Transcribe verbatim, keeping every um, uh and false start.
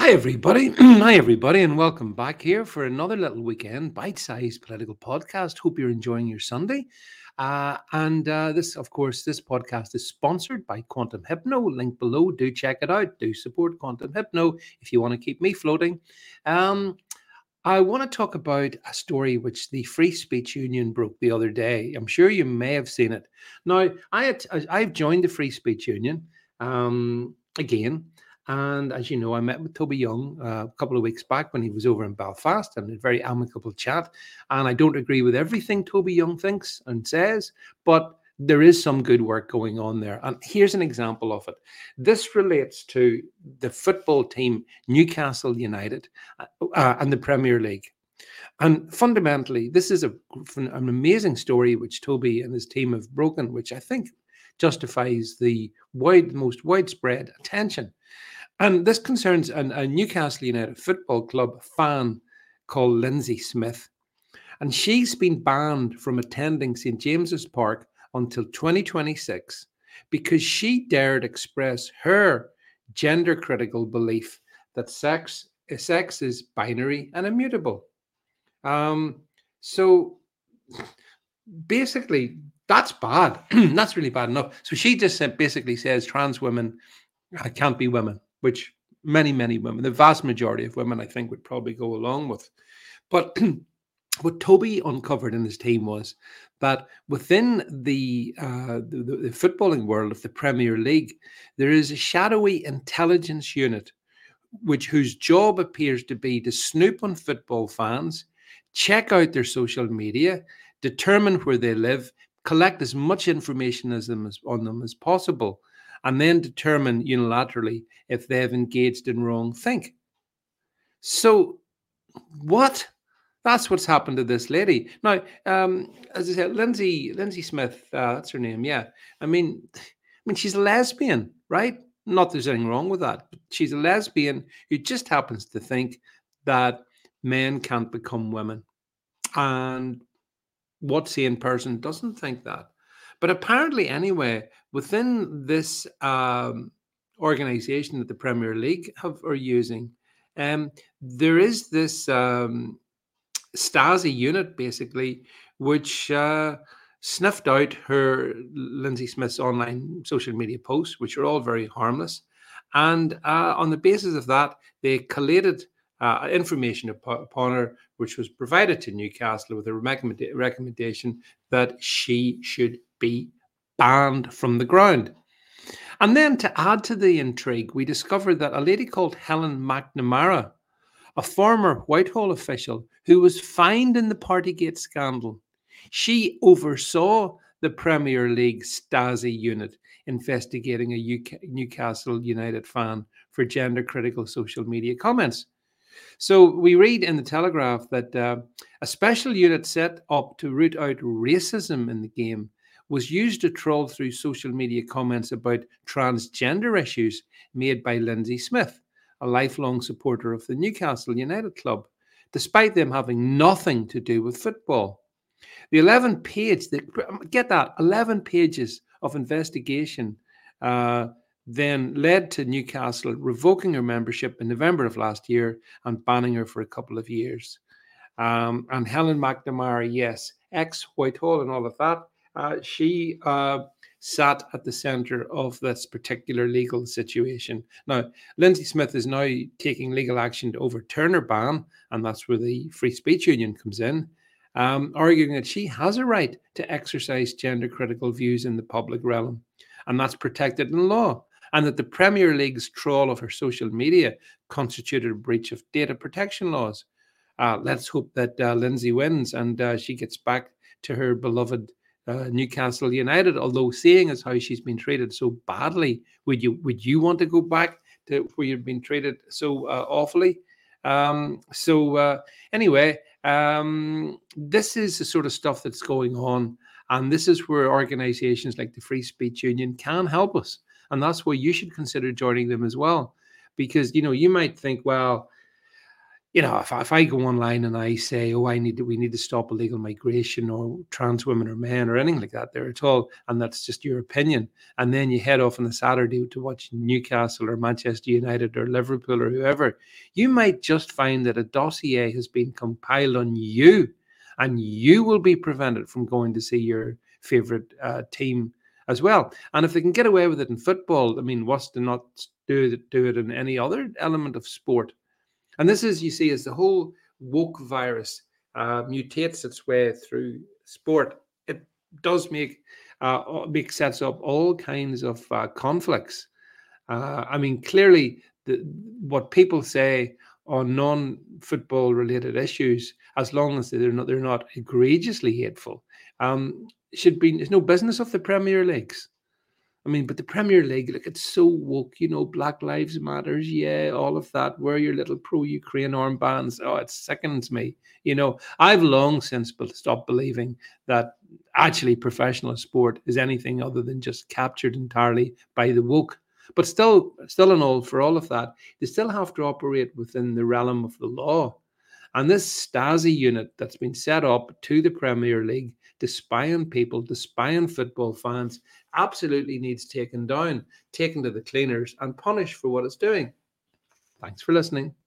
Hi, everybody. Hi, everybody, and welcome back here for another little weekend bite-sized political podcast. Hope you're enjoying your Sunday. Uh, and uh, this, of course, this podcast is sponsored by Quantum Hypno. Link below. Do check it out. Do support Quantum Hypno if you want to keep me floating. Um, I want to talk about a story which the Free Speech Union broke the other day. I'm sure you may have seen it. Now, I had, I've joined the Free Speech Union um, again. And as you know, I met with Toby Young uh, a couple of weeks back when he was over in Belfast, and a very amicable chat. And I don't agree with everything Toby Young thinks and says, but there is some good work going on there. And here's an example of it. This relates to the football team, Newcastle United, uh, uh, and the Premier League. And fundamentally, this is a, an amazing story which Toby and his team have broken, which I think justifies the wide, most widespread attention. And this concerns an, a Newcastle United Football Club fan called Lindsay Smith. And she's been banned from attending Saint James's Park until twenty twenty-six because she dared express her gender-critical belief that sex, sex is binary and immutable. Um, so basically, that's bad. That's really bad enough. So she just said, basically says trans women can't be women, which many, many women, the vast majority of women, I think, would probably go along with. But what Toby uncovered in his team was that within the, uh, the, the footballing world of the Premier League, there is a shadowy intelligence unit which whose job appears to be to snoop on football fans, check out their social media, determine where they live, collect as much information as them as, on them as possible, and then determine unilaterally if they have engaged in wrong think. So, what? That's what's happened to this lady. Now, um, as I said, Lindsay Lindsay Smith, uh, that's her name. Yeah, I mean, I mean, she's a lesbian, right? Not there's anything wrong with that. But she's a lesbian who just happens to think that men can't become women, and what sane person doesn't think that? But apparently, anyway, within this um, organization that the Premier League have are using, um, there is this um, Stasi unit, basically, which uh, sniffed out her Lindsay Smith's online social media posts, which are all very harmless. And uh, on the basis of that, they collated uh, information upon her, which was provided to Newcastle with a recommend- recommendation that she should be banned from the ground. And then to add to the intrigue, we discovered that a lady called Helen McNamara, a former Whitehall official who was fined in the Partygate scandal, she oversaw the Premier League Stasi unit investigating a U K, Newcastle United fan for gender-critical social media comments. So we read in the Telegraph that uh, a special unit set up to root out racism in the game was used to troll through social media comments about transgender issues made by Lindsay Smith, a lifelong supporter of the Newcastle United club, despite them having nothing to do with football. The eleven page, get that, eleven pages of investigation uh, then led to Newcastle revoking her membership in November of last year and banning her for a couple of years. Um, and Helen McNamara, yes, ex-Whitehall and all of that, uh, she uh, sat at the centre of this particular legal situation. Now, Lindsay Smith is now taking legal action to overturn her ban, and that's where the Free Speech Union comes in, um, arguing that she has a right to exercise gender-critical views in the public realm, and that's protected in law, and that the Premier League's trawl of her social media constituted a breach of data protection laws. Uh, let's hope that uh, Lindsay wins and uh, she gets back to her beloved uh, Newcastle United. Although, seeing as how she's been treated so badly, would you would you want to go back to where you've been treated so uh, awfully? Um, so uh, anyway, um, this is the sort of stuff that's going on, and this is where organisations like the Free Speech Union can help us, and that's why you should consider joining them as well, because you know you might think, well, you know, if, if I go online and I say, oh, I need to, we need to stop illegal migration or trans women or men or anything like that there at all, and that's just your opinion, and then you head off on a Saturday to watch Newcastle or Manchester United or Liverpool or whoever, you might just find that a dossier has been compiled on you, and you will be prevented from going to see your favorite uh, team as well. And if they can get away with it in football, I mean, what's to not do it, do it in any other element of sport? And this is, you see, as the whole woke virus uh, mutates its way through sport, it does make uh, make sets up all kinds of uh, conflicts. Uh, I mean, clearly, the, what people say on non-football related issues, as long as they're not they're not egregiously hateful, um, should be. There's no business of the Premier Leagues. I mean, but the Premier League, like, it's so woke, you know, Black Lives Matters, yeah, all of that. Wear your little pro-Ukraine armbands. Oh, it sickens me. You know, I've long since stopped believing that actually professional sport is anything other than just captured entirely by the woke. But still, still and all, for all of that, they still have to operate within the realm of the law. And this Stasi unit that's been set up to the Premier League to spy on people, to spy on football fans, absolutely needs taken down, taken to the cleaners, and punished for what it's doing. Thanks for listening.